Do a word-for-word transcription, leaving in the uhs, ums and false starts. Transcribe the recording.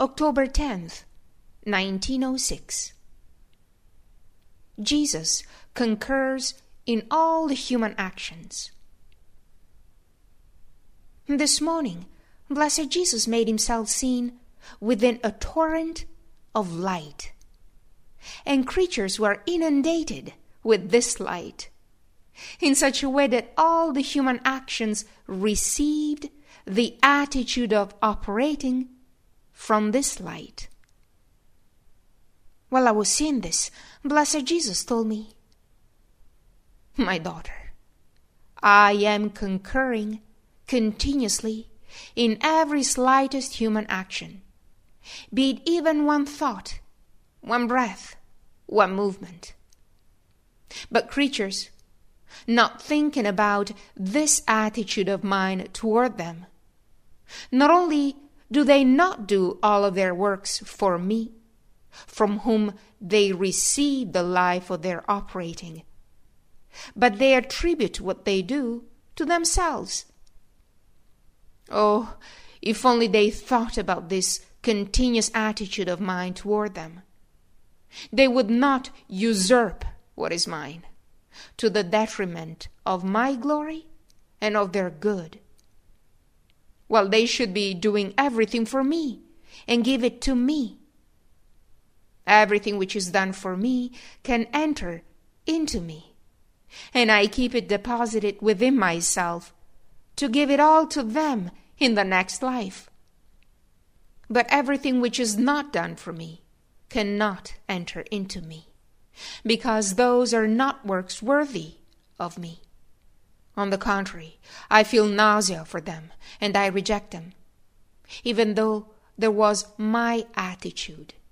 October tenth, nineteen oh six. Jesus concurs in all the human actions. This morning, Blessed Jesus made himself seen within a torrent of light, and creatures were inundated with this light in such a way that all the human actions received the attitude of operating from this light. While I was seeing this, Blessed Jesus told me, "My daughter, I am concurring continuously in every slightest human action, be it even one thought, one breath, one movement. But creatures, not thinking about this attitude of mine toward them, not only do they not do all of their works for me, from whom they receive the life of their operating, but they attribute what they do to themselves. Oh, if only they thought about this continuous attitude of mine toward them, they would not usurp what is mine, to the detriment of my glory and of their good, while they should be doing everything for me and give it to me. Everything which is done for me can enter into me, and I keep it deposited within myself to give it all to them in the next life. But everything which is not done for me cannot enter into me, because those are not works worthy of me. On the contrary, I feel nausea for them, and I reject them, even though there was my attitude